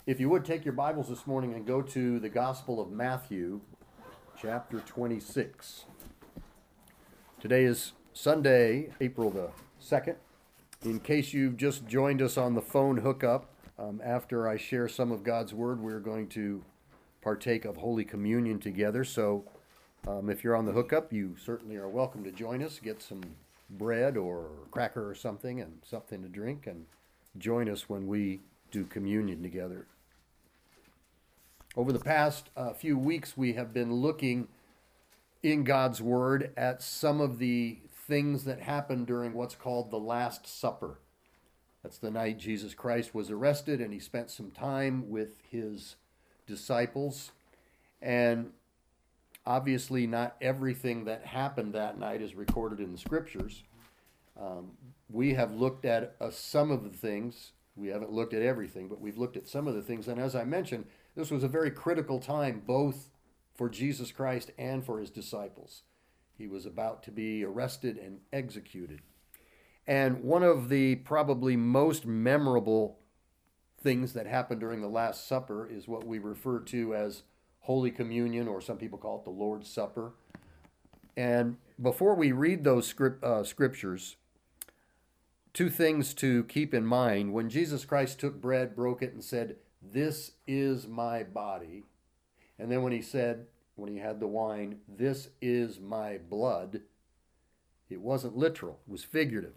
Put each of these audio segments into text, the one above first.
If you would take your Bibles this morning and go to the Gospel of Matthew, chapter 26. Today is Sunday, April the 2nd. In case you've just joined us on the phone hookup, after I share some of God's Word, we're going to partake of Holy Communion together. So if you're on the hookup, you certainly are welcome to join us. Get some bread or cracker or something and something to drink and join us when we do communion together. Over the past few weeks, we have been looking in God's Word at some of the things that happened during what's called the Last Supper. That's the night Jesus Christ was arrested and he spent some time with his disciples. And obviously not everything that happened that night is recorded in the Scriptures. We have looked at some of the things. We haven't looked at everything, but we've looked at some of the things. And as I mentioned, this was a very critical time both for Jesus Christ and for his disciples. He was about to be arrested and executed. And one of the probably most memorable things that happened during the Last Supper is what we refer to as Holy Communion, or some people call it the Lord's Supper. And before we read those scriptures, two things to keep in mind. When Jesus Christ took bread, broke it, and said, "This is my body," and then when he had the wine, "This is my blood," it wasn't literal, it was figurative.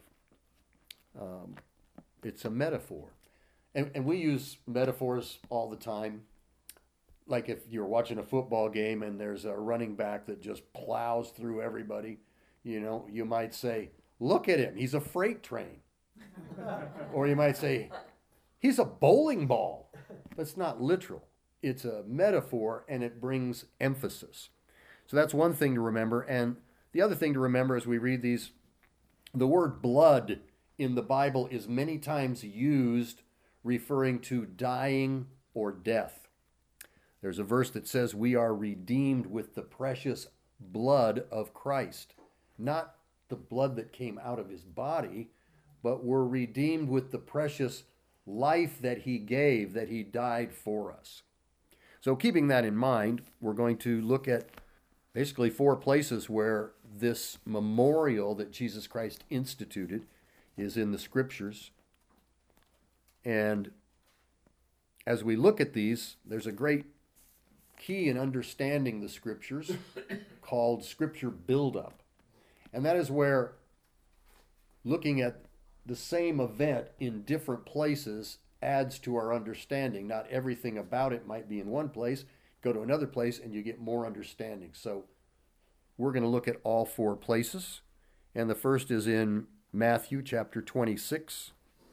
It's a metaphor. And we use metaphors all the time. Like if you're watching a football game and there's a running back that just plows through everybody, you might say, "Look at him, he's a freight train." Or you might say, "He's a bowling ball." That's not literal. It's a metaphor and it brings emphasis. So that's one thing to remember. And the other thing to remember as we read these, the word blood in the Bible is many times used referring to dying or death. There's a verse that says we are redeemed with the precious blood of Christ. Not the blood that came out of his body, but we're redeemed with the precious life that he gave, that he died for us. So keeping that in mind, we're going to look at basically four places where this memorial that Jesus Christ instituted is in the Scriptures. And as we look at these, there's a great key in understanding the Scriptures called Scripture buildup. And that is where looking at the same event in different places adds to our understanding. Not everything about it might be in one place. Go to another place and you get more understanding. So we're going to look at all four places. And the first is in Matthew chapter 26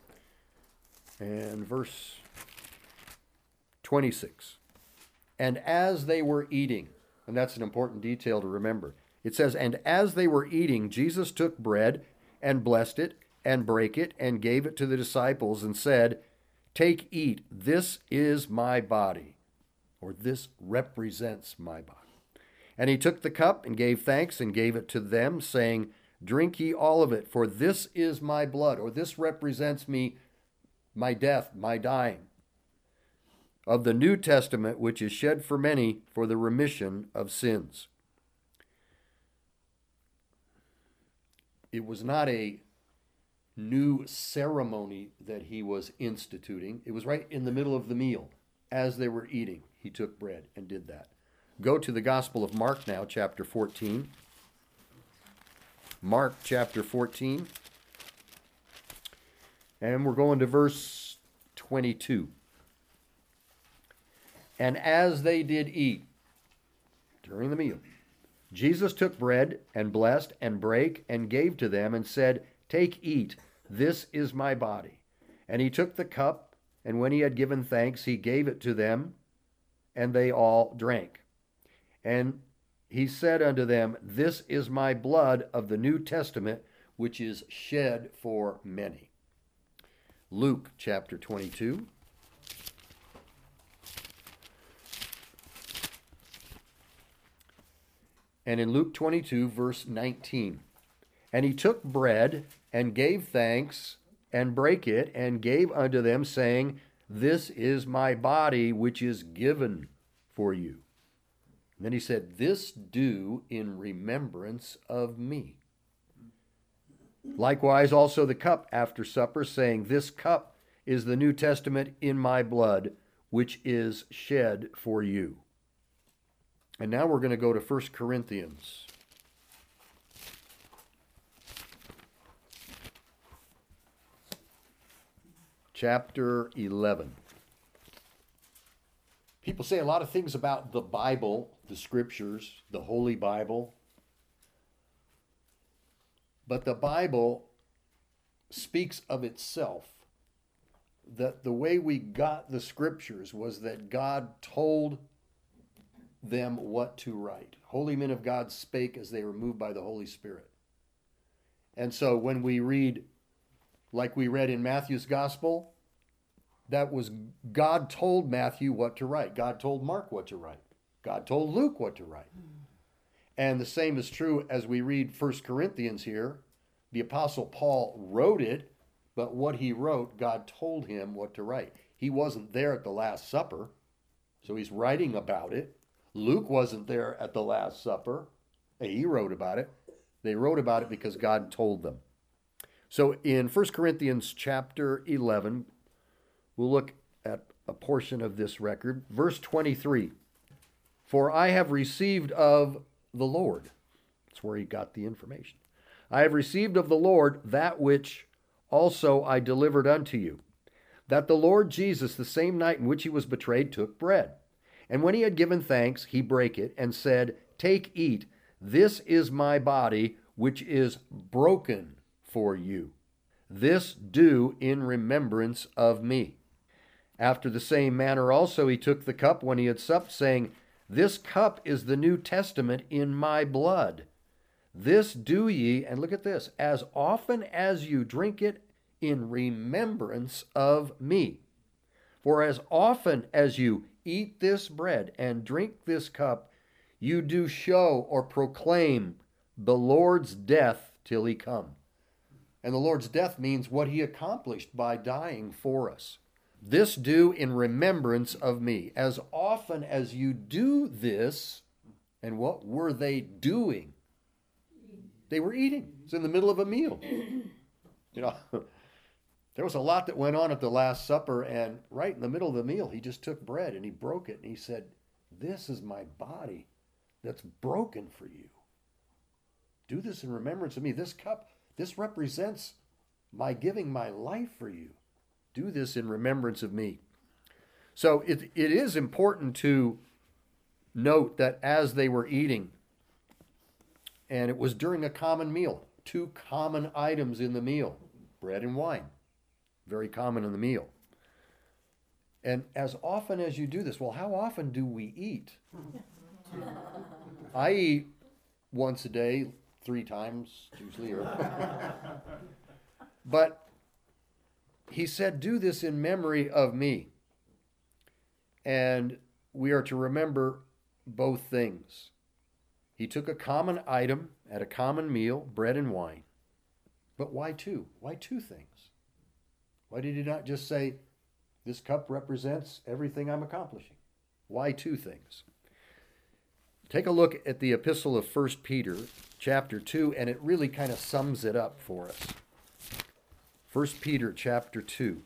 and verse 26. And as they were eating, and that's an important detail to remember. It says, "And as they were eating, Jesus took bread and blessed it and brake it and gave it to the disciples and said, 'Take, eat, this is my body,'" or "this represents my body. "And he took the cup and gave thanks and gave it to them, saying, 'Drink ye all of it, for this is my blood,'" or "this represents me, my death, my dying, "of the New Testament, which is shed for many for the remission of sins." It was not a new ceremony that he was instituting. It was right in the middle of the meal. As they were eating, he took bread and did that. Go to the Gospel of Mark now, chapter 14. Mark chapter 14. And we're going to verse 22. "And as they did eat," during the meal, "Jesus took bread and blessed and brake and gave to them and said, 'Take, eat, this is my body.' And he took the cup, and when he had given thanks, he gave it to them, and they all drank. And he said unto them, 'This is my blood of the New Testament, which is shed for many.'" Luke chapter 22. And in Luke 22, verse 19, "And he took bread and gave thanks and brake it and gave unto them, saying, This is my body, which is given for you. And then he said, this do in remembrance of me. Likewise, also the cup after supper, saying, this cup is the New Testament in my blood, which is shed for you. And now we're going to go to 1 Corinthians. Chapter 11. People say a lot of things about the Bible, the Scriptures, the Holy Bible. But the Bible speaks of itself. That the way we got the Scriptures was that God told them what to write. Holy men of God spake as they were moved by the Holy Spirit. And so when we read, like we read in Matthew's Gospel, that was God told Matthew what to write. God told Mark what to write. God told Luke what to write. And the same is true as we read 1 Corinthians here. The Apostle Paul wrote it, but what he wrote, God told him what to write. He wasn't there at the Last Supper, so he's writing about it. Luke wasn't there at the Last Supper. He wrote about it. They wrote about it because God told them. So in 1 Corinthians chapter 11, we'll look at a portion of this record. Verse 23, for I have received of the Lord. That's where he got the information. I have received of the Lord that which also I delivered unto you, that the Lord Jesus, the same night in which he was betrayed, took bread. And when he had given thanks, he brake it and said, take, eat, this is my body, which is broken for you. This do in remembrance of me. After the same manner also he took the cup when he had supped, saying, this cup is the New Testament in my blood. This do ye, and look at this, as often as you drink it in remembrance of me. For as often as you eat this bread and drink this cup, you do show or proclaim the Lord's death till he come. And the Lord's death means what he accomplished by dying for us. This do in remembrance of me. As often as you do this, and what were they doing? They were eating. It's in the middle of a meal. You know, there was a lot that went on at the Last Supper, and right in the middle of the meal, he just took bread and he broke it and he said, this is my body that's broken for you. Do this in remembrance of me. This cup, this represents my giving my life for you. Do this in remembrance of me. So it is important to note that as they were eating, and it was during a common meal, two common items in the meal, bread and wine, very common in the meal. And as often as you do this, well, how often do we eat? I eat once a day, 3 times usually. But he said, do this in memory of me. And we are to remember both things. He took a common item at a common meal, bread and wine. But why two? Why two things? Why did he not just say, this cup represents everything I'm accomplishing? Why two things? Take a look at the epistle of 1 Peter chapter 2, and it really kind of sums it up for us. 1 Peter chapter 2.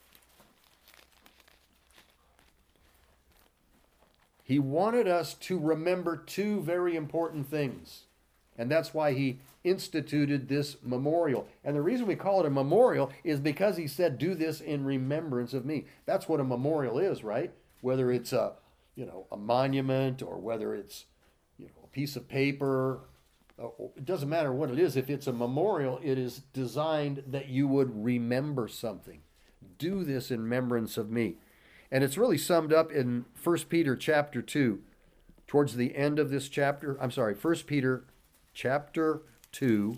He wanted us to remember two very important things. And that's why he instituted this memorial. And the reason we call it a memorial is because he said, do this in remembrance of me. That's what a memorial is, right? Whether it's a monument or whether it's, a piece of paper. It doesn't matter what it is. If it's a memorial, it is designed that you would remember something. Do this in remembrance of me. And it's really summed up in 1 Peter chapter 2, towards the end of this chapter. 1 Peter chapter 2,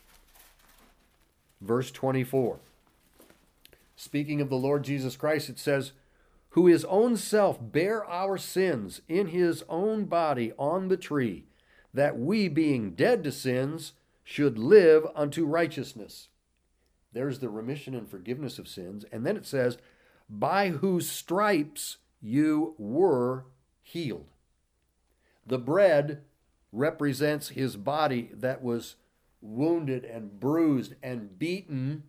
verse 24. Speaking of the Lord Jesus Christ, it says, who his own self bare our sins in his own body on the tree, that we, being dead to sins, should live unto righteousness. There's the remission and forgiveness of sins. And then it says, by whose stripes you were healed. The bread represents his body that was wounded and bruised and beaten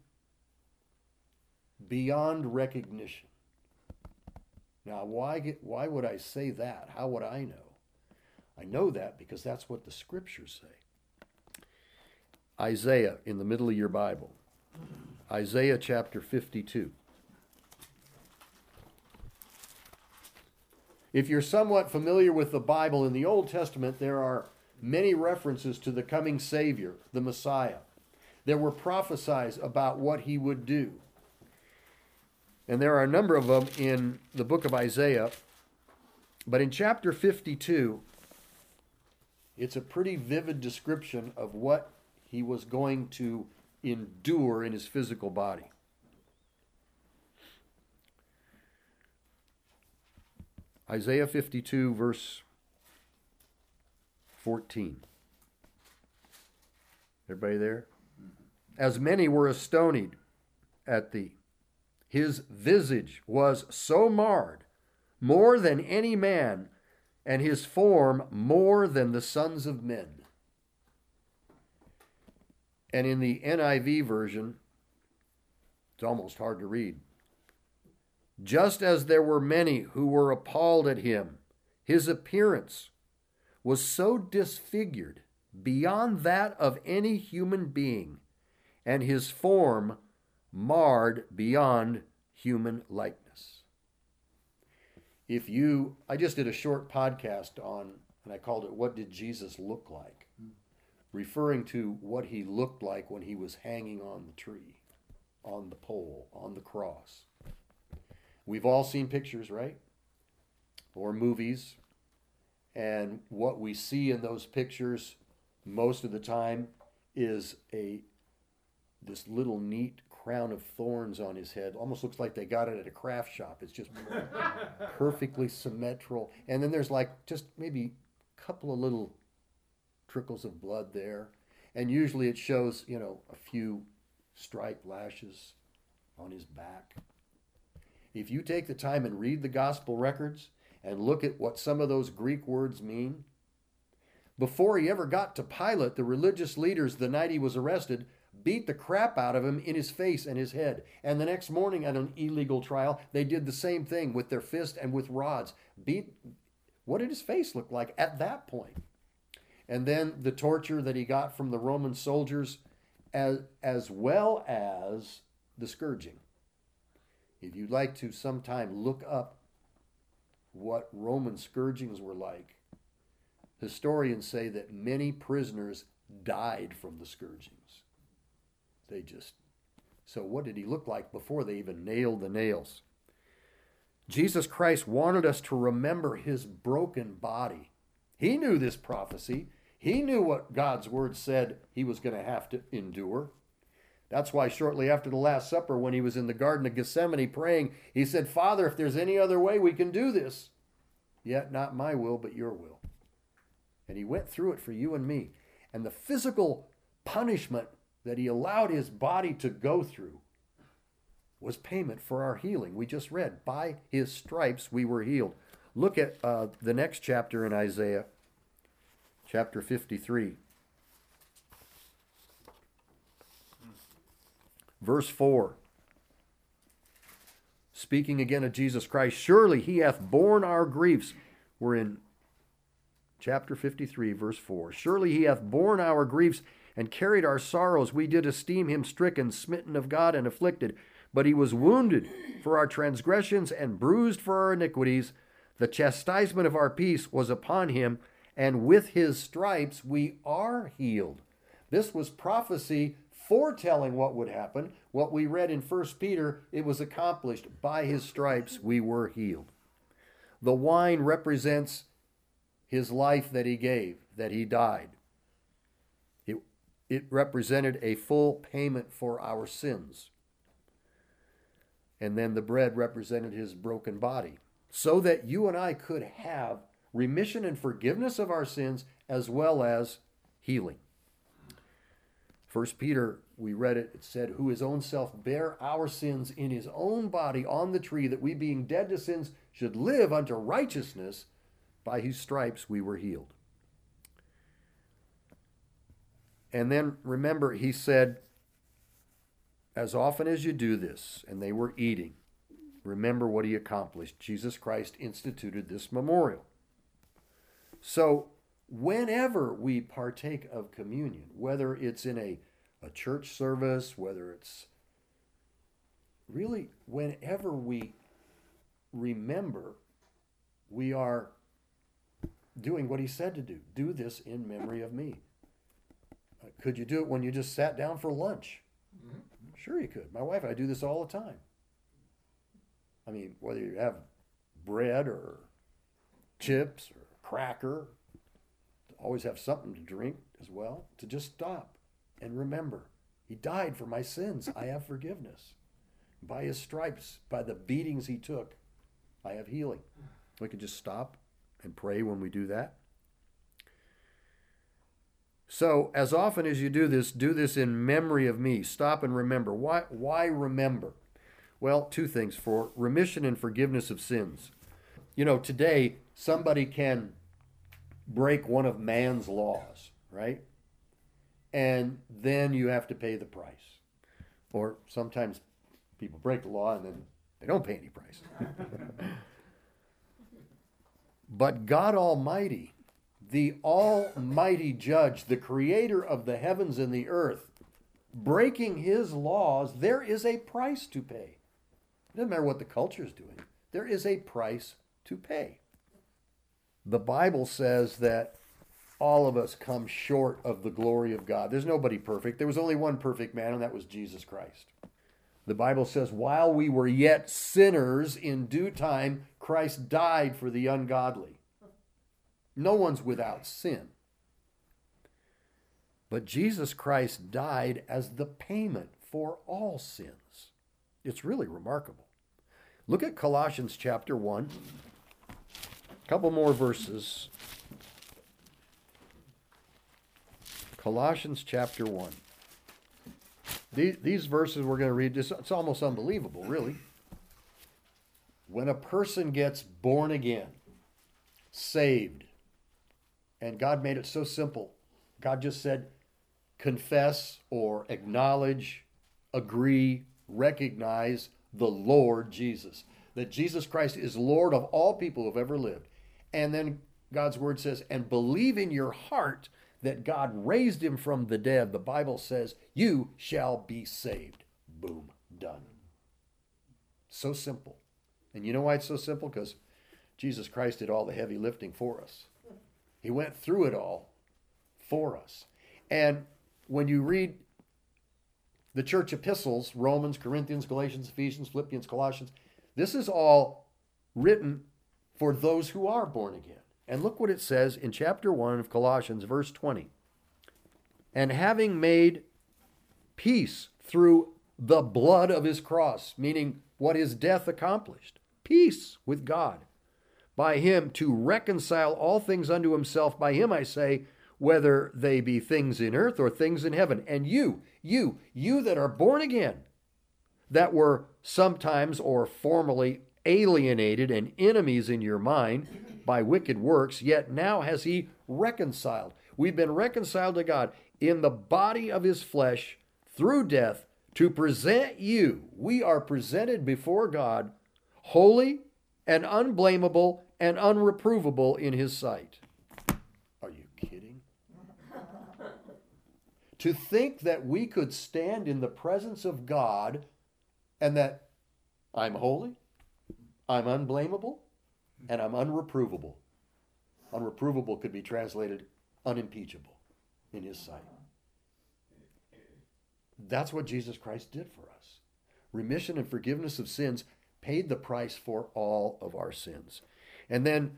beyond recognition. Now, why would I say that? How would I know? I know that because that's what the scriptures say. Isaiah, in the middle of your Bible. Isaiah chapter 52. If you're somewhat familiar with the Bible, in the Old Testament, there are many references to the coming Savior, the Messiah. There were prophesies about what he would do. And there are a number of them in the book of Isaiah. But in chapter 52, it's a pretty vivid description of what he was going to endure in his physical body. Isaiah 52, verse 14. Everybody there? As many were astonied at thee. His visage was so marred, more than any man, and his form more than the sons of men. And in the NIV version, it's almost hard to read. Just as there were many who were appalled at him, his appearance was so disfigured beyond that of any human being, and his form marred beyond human likeness. I just did a short podcast on, and I called it, What Did Jesus Look Like? Referring to what he looked like when he was hanging on the tree, on the pole, on the cross. We've all seen pictures, right? Or movies. And what we see in those pictures most of the time is this little neat crown of thorns on his head. Almost looks like they got it at a craft shop. It's just perfectly symmetrical. And then there's like just maybe a couple of little trickles of blood there. And usually it shows, a few striped lashes on his back. If you take the time and read the gospel records and look at what some of those Greek words mean, before he ever got to Pilate, the religious leaders, the night he was arrested, beat the crap out of him in his face and his head. And the next morning at an illegal trial, they did the same thing with their fist and with rods. What did his face look like at that point? And then the torture that he got from the Roman soldiers, as well as the scourging. If you'd like to sometime look up what Roman scourgings were like, historians say that many prisoners died from the scourgings. So what did he look like before they even nailed the nails? Jesus Christ wanted us to remember his broken body. He knew this prophecy. He knew what God's word said he was going to have to endure. That's why shortly after the Last Supper, when he was in the Garden of Gethsemane praying, he said, Father, if there's any other way we can do this, yet not my will, but your will. And he went through it for you and me. And the physical punishment that he allowed his body to go through was payment for our healing. We just read, by his stripes we were healed. Look at the next chapter in Isaiah, chapter 53. Verse 4. Speaking again of Jesus Christ, surely he hath borne our griefs. We're in chapter 53, verse 4. Surely he hath borne our griefs and carried our sorrows. We did esteem him stricken, smitten of God, and afflicted. But he was wounded for our transgressions and bruised for our iniquities. The chastisement of our peace was upon him, and with his stripes we are healed. This was prophecy foretelling what would happen. What we read in 1 Peter, it was accomplished. By his stripes we were healed. The wine represents his life that he gave, that he died. It represented a full payment for our sins. And then the bread represented his broken body, so that you and I could have remission and forgiveness of our sins as well as healing. 1 Peter we read it, it said, who his own self bare our sins in his own body on the tree, that we being dead to sins should live unto righteousness, by whose stripes we were healed. And then remember, he said, as often as you do this, and they were eating, remember what he accomplished. Jesus Christ instituted this memorial. So whenever we partake of communion, whether it's in a church service, whether it's really whenever we remember, we are doing what he said to do. Do this in memory of me. Could you do it when you just sat down for lunch? Mm-hmm. Sure you could. My wife and I do this all the time. I mean, whether you have bread or chips or cracker, always have something to drink as well, to just stop and remember, he died for my sins. I have forgiveness. By his stripes, by the beatings he took, I have healing. We could just stop and pray when we do that. So, as often as you do this in memory of me. Stop and remember. Why remember? Well, two things. For remission and forgiveness of sins. You know, today, somebody can break one of man's laws, right? And then you have to pay the price. Or sometimes people break the law and then they don't pay any price. But God Almighty, the almighty judge, the creator of the heavens and the earth, breaking his laws, there is a price to pay. It doesn't matter what the culture is doing. There is a price to pay. The Bible says that all of us come short of the glory of God. There's nobody perfect. There was only one perfect man, and that was Jesus Christ. The Bible says, while we were yet sinners, in due time, Christ died for the ungodly. No one's without sin. But Jesus Christ died as the payment for all sins. It's really remarkable. Look at Colossians chapter 1. A couple more verses. Colossians chapter 1. These verses we're going to read, it's almost unbelievable, really. When a person gets born again, saved, and God made it so simple. God just said, confess or acknowledge, agree, recognize the Lord Jesus. That Jesus Christ is Lord of all people who have ever lived. And then God's word says, and believe in your heart that God raised him from the dead. The Bible says, you shall be saved. Boom, done. So simple. And you know why it's so simple? Because Jesus Christ did all the heavy lifting for us. He went through it all for us. And when you read the church epistles, Romans, Corinthians, Galatians, Ephesians, Philippians, Colossians, this is all written for those who are born again. And look what it says in chapter 1 of Colossians, verse 20. And having made peace through the blood of his cross, meaning what his death accomplished, peace with God, by him to reconcile all things unto himself, by him I say, whether they be things in earth or things in heaven. And you that are born again, that were sometimes or formerly alienated and enemies in your mind by wicked works, yet now has he reconciled. We've been reconciled to God in the body of his flesh through death to present you. We are presented before God holy and unblameable and unreprovable in his sight. Are you kidding? To think that we could stand in the presence of God and that I'm holy, I'm unblameable, and I'm unreprovable. Unreprovable could be translated unimpeachable in his sight. That's what Jesus Christ did for us. Remission and forgiveness of sins paid the price for all of our sins. And then,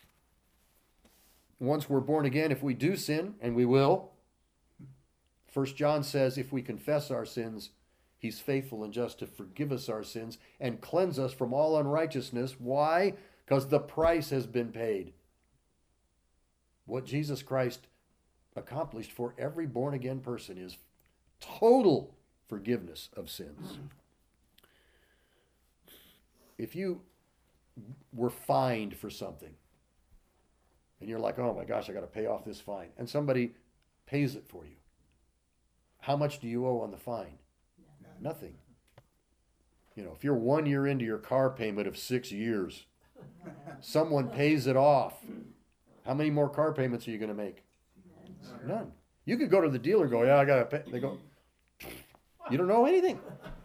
once we're born again, if we do sin, and we will, 1 John says if we confess our sins, he's faithful and just to forgive us our sins and cleanse us from all unrighteousness. Why? Because the price has been paid. What Jesus Christ accomplished for every born-again person is total forgiveness of sins. If you were fined for something, and you're like, oh my gosh, I got to pay off this fine, and somebody pays it for you, how much do you owe on the fine? Nothing. You know, if you're 1 year into your car payment of 6 years, someone pays it off, how many more car payments are you going to make? None. You could go to the dealer and go, yeah, I got to pay. They go, you don't know anything.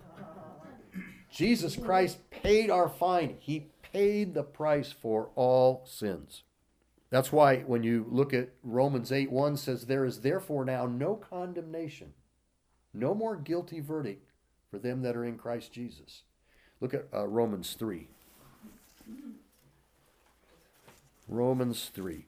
Jesus Christ paid our fine. He paid the price for all sins. That's why when you look at Romans 8:1 says, there is therefore now no condemnation, no more guilty verdict for them that are in Christ Jesus. Look at Romans 3. Romans 3.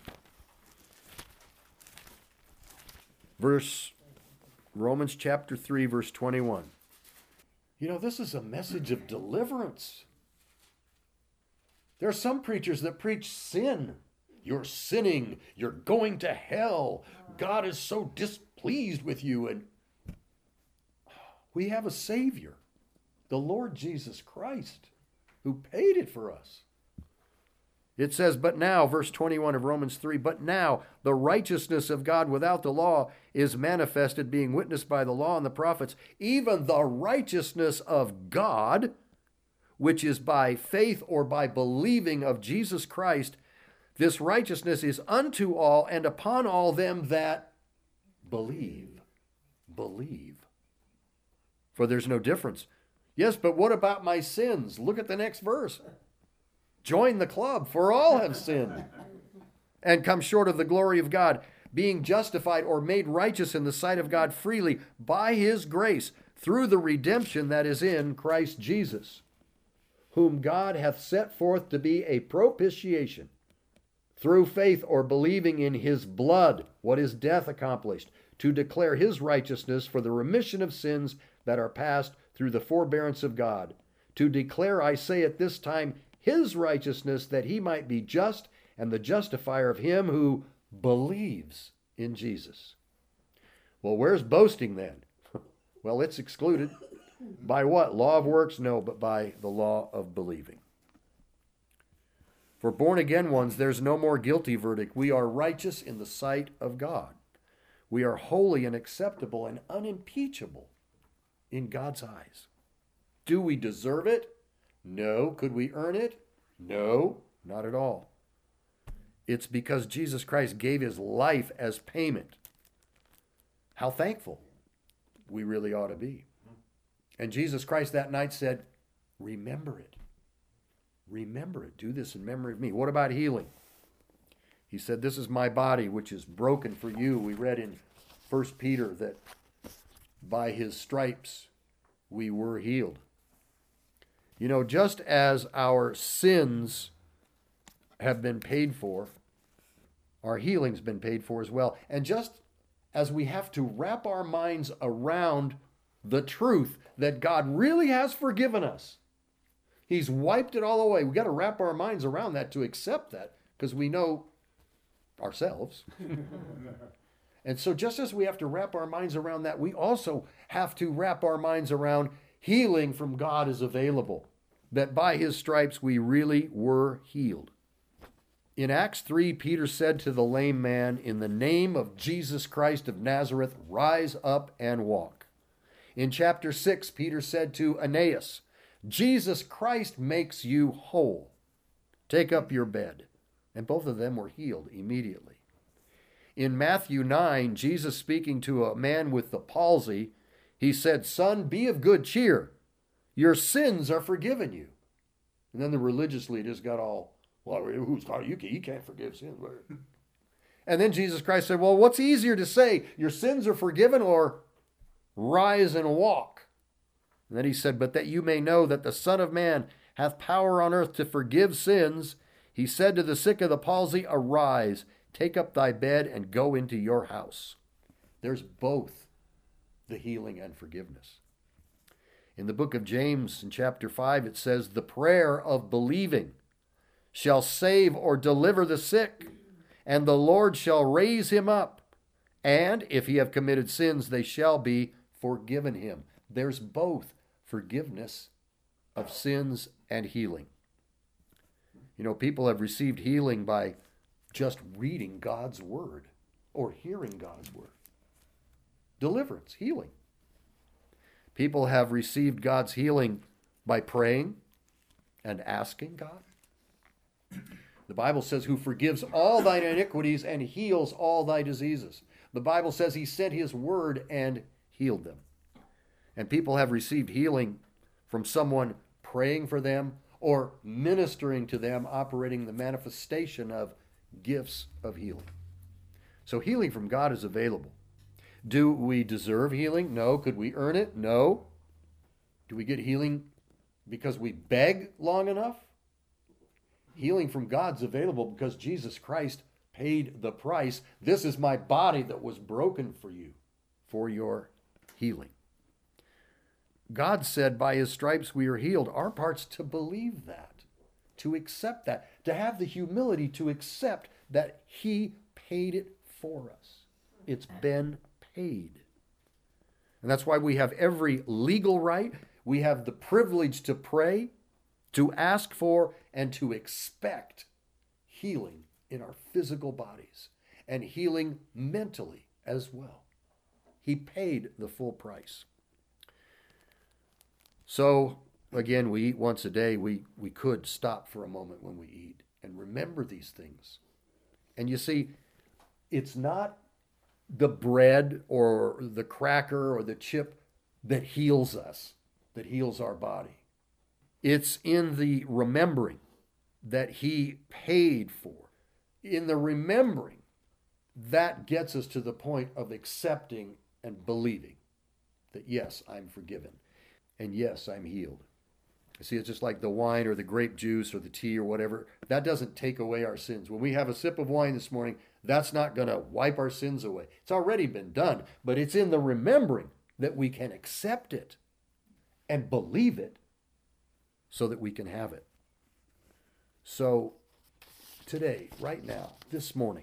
Romans chapter 3, verse 21. You know, this is a message of deliverance. There are some preachers that preach sin. You're sinning. You're going to hell. God is so displeased with you. And we have a Savior, the Lord Jesus Christ, who paid it for us. It says, but now, verse 21 of Romans 3, but now the righteousness of God without the law is manifested, being witnessed by the law and the prophets, even the righteousness of God, which is by faith or by believing of Jesus Christ. This righteousness is unto all and upon all them that believe. Believe. For there's no difference. Yes, but what about my sins? Look at the next verse. Join the club, for all have sinned and come short of the glory of God, being justified or made righteous in the sight of God freely by his grace through the redemption that is in Christ Jesus, whom God hath set forth to be a propitiation through faith or believing in his blood, what his death accomplished, to declare his righteousness for the remission of sins that are past through the forbearance of God, to declare, I say at this time, his righteousness, that he might be just and the justifier of him who believes in Jesus. Well, where's boasting then? Well, it's excluded. By what? Law of works? No, but by the law of believing. For born again ones, there's no more guilty verdict. We are righteous in the sight of God. We are holy and acceptable and unimpeachable in God's eyes. Do we deserve it? No. Could we earn it? No, not at all. It's because Jesus Christ gave his life as payment. How thankful we really ought to be. And Jesus Christ that night said, remember it. Remember it. Do this in memory of me. What about healing? He said, this is my body, which is broken for you. We read in 1 Peter that by his stripes we were healed. You know, just as our sins have been paid for, our healing's been paid for as well. And just as we have to wrap our minds around the truth that God really has forgiven us, he's wiped it all away. We've got to wrap our minds around that to accept that, because we know ourselves. And so just as we have to wrap our minds around that, we also have to wrap our minds around healing from God is available, that by his stripes we really were healed. In Acts 3, Peter said to the lame man, in the name of Jesus Christ of Nazareth, rise up and walk. In chapter 6, Peter said to Aeneas, Jesus Christ makes you whole. Take up your bed. And both of them were healed immediately. In Matthew 9, Jesus speaking to a man with the palsy, he said, son, be of good cheer. Your sins are forgiven you. And then the religious leaders got all, well, you can't forgive sins. And then Jesus Christ said, well, what's easier to say? Your sins are forgiven, or rise and walk? And then he said, but that you may know that the Son of Man hath power on earth to forgive sins, he said to the sick of the palsy, arise, take up thy bed, and go into your house. There's both the healing and forgiveness. In the book of James, in chapter 5, it says, the prayer of believing shall save or deliver the sick, and the Lord shall raise him up. And if he have committed sins, they shall be forgiven him. There's both forgiveness of sins and healing. You know, people have received healing by just reading God's word or hearing God's word. Deliverance, healing. People have received God's healing by praying and asking God. The Bible says, who forgives all thine iniquities and heals all thy diseases. The Bible says he sent his word and healed them. And people have received healing from someone praying for them or ministering to them, operating the manifestation of gifts of healing. So healing from God is available. Do we deserve healing? No. Could we earn it? No. Do we get healing because we beg long enough? Healing from God's available because Jesus Christ paid the price. This is my body that was broken for you, for your healing. God said, by his stripes we are healed. Our part's to believe that, to accept that, to have the humility to accept that he paid it for us. It's been paid. And that's why we have every legal right. We have the privilege to pray, to ask for, and to expect healing in our physical bodies and healing mentally as well. He paid the full price. So, again, we eat once a day. We could stop for a moment when we eat and remember these things. And you see, it's not the bread or the cracker or the chip that heals us, that heals our body. It's in the remembering that he paid for. In the remembering, that gets us to the point of accepting and believing that, yes, I'm forgiven. And yes, I'm healed. See, it's just like the wine or the grape juice or the tea or whatever. That doesn't take away our sins. When we have a sip of wine this morning, that's not going to wipe our sins away. It's already been done. But it's in the remembering that we can accept it and believe it so that we can have it. So today, right now, this morning,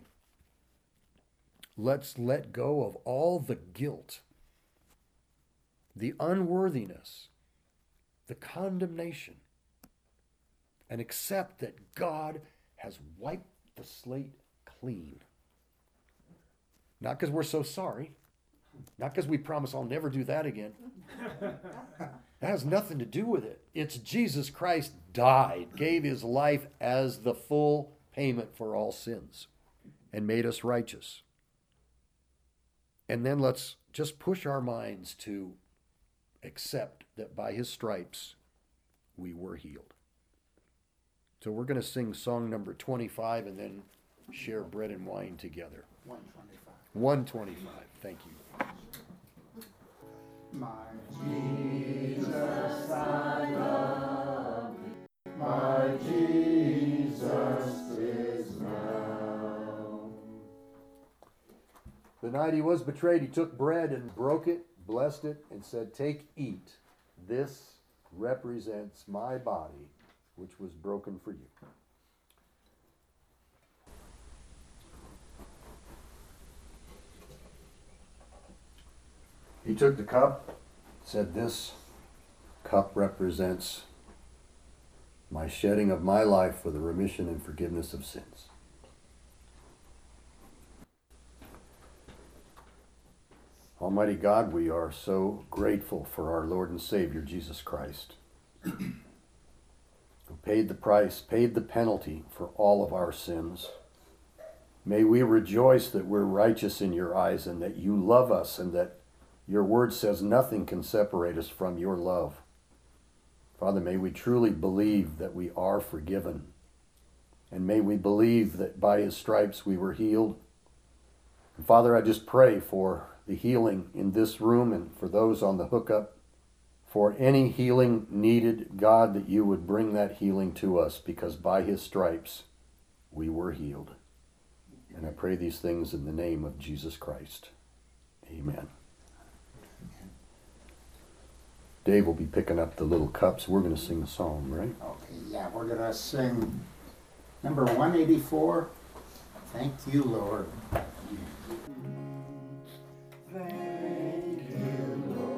let's let go of all the guilt, the unworthiness, the condemnation, and accept that God has wiped the slate clean. Not because we're so sorry, not because we promise I'll never do that again. That has nothing to do with it. It's Jesus Christ died, gave his life as the full payment for all sins, and made us righteous. And then let's just push our minds to accept that by his stripes we were healed. So we're going to sing song number 25 and then share bread and wine together. 125. 125. Thank you. My Jesus, I love thee. My Jesus is now. The night he was betrayed, he took bread and broke it, blessed it, and said, "Take, eat. This represents my body, which was broken for you." He took the cup, said, "This cup represents my shedding of my life for the remission and forgiveness of sins." Almighty God, we are so grateful for our Lord and Savior, Jesus Christ, who paid the price, paid the penalty for all of our sins. May we rejoice that we're righteous in your eyes and that you love us and that your word says nothing can separate us from your love. Father, may we truly believe that we are forgiven. And may we believe that by his stripes we were healed. And Father, I just pray for the healing in this room and for those on the hookup. For any healing needed, God, that you would bring that healing to us, because by his stripes we were healed. And I pray these things in the name of Jesus Christ. Amen. Dave will be picking up the little cups. We're going to sing a song, right? Okay, yeah, we're going to sing number 184. Thank you, Lord. Thank you, Lord.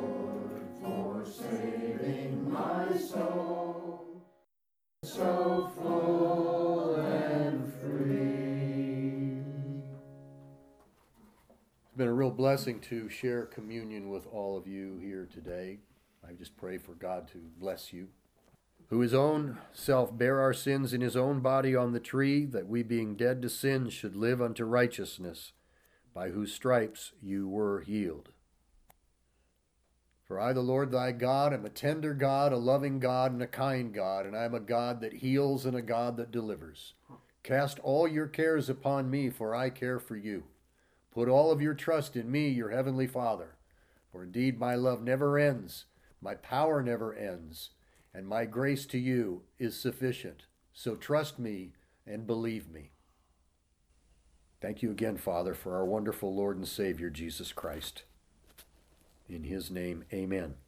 real blessing to share communion with all of you here today. I just pray for God to bless you. Who his own self bare our sins in his own body on the tree, that we being dead to sin should live unto righteousness, by whose stripes you were healed. For I, the Lord thy God, am a tender God, a loving God, and a kind God, and I am a God that heals and a God that delivers. Cast all your cares upon me, for I care for you. Put all of your trust in me, your heavenly Father. For indeed my love never ends, my power never ends, and my grace to you is sufficient. So trust me and believe me. Thank you again, Father, for our wonderful Lord and Savior, Jesus Christ. In his name, amen.